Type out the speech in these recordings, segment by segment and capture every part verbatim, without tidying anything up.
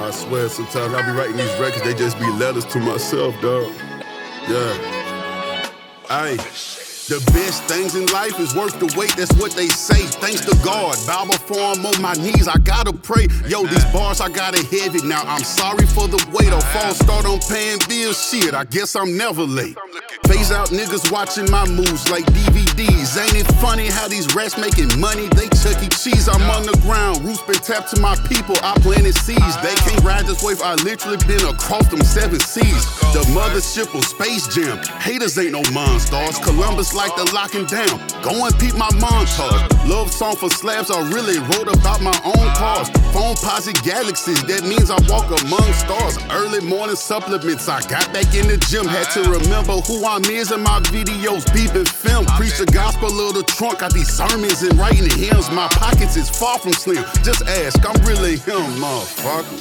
I swear, sometimes I be writing these records, they just be letters to myself, dog. Yeah. Aye. The best things in life is worth the wait, that's what they say. Thanks to God, bow before him on my knees, I gotta pray. Yo, these bars, I got it heavy now. I'm sorry for the wait. I'll false start on paying bills, shit, I guess I'm never late. Phase out niggas watching my moves like D V Ds. Ain't it funny how these rats making money? They Chuck E. Cheese, I'm on the ground. Roots been tapped to my people, I planted seeds. They can't ride this wave, I literally been across them seven seas. The mothership of Space Jam. Haters ain't no monsters. Columbus like the locking down. Go and peep my montage. Love song for slabs, I really wrote about my own cars. Phone posse galaxies, that means I walk among stars. Early morning supplements, I got back in the gym. Had to remember who I'm is in my videos, peeping film. Preach the gospel of the trunk, got these sermons and writing hymns. My pockets is far from slim. Just ask, I'm really him, motherfucker.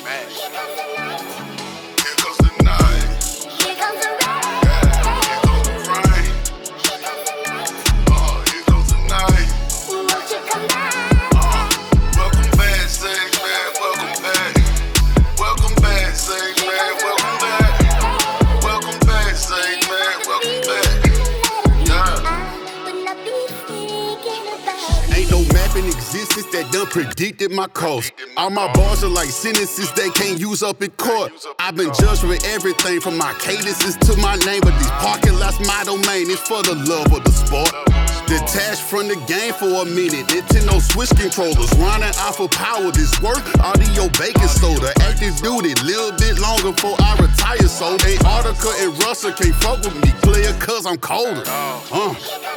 In existence that done predicted my cost. All my bars are like sentences they can't use up in court. I've been judged with everything from my cadences to my name, but these parking lots my domain. It's for the love of the sport. Detached from the game for a minute. Nintendo Switch controllers running off of power. This work, audio baking soda. Active duty, little bit longer before I retire. So Antarctica and Russia can't fuck with me, player, cause I'm colder. Uh.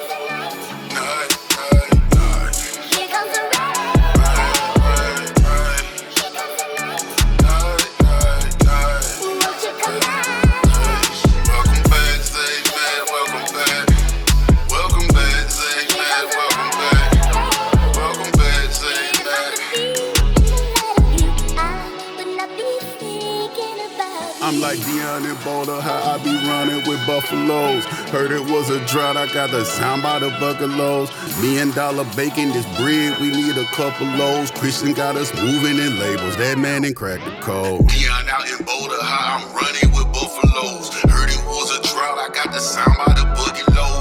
I'm like Deion in Boulder, how I be running with buffaloes. Heard it was a drought, I got the sound by the buckalos. Million dollar bacon, this bread, we need a couple loaves. Christian got us moving in labels, that man ain't cracked the code. Deion out in Boulder, how I'm running with buffaloes. Heard it was a drought, I got the sound by the buckalos.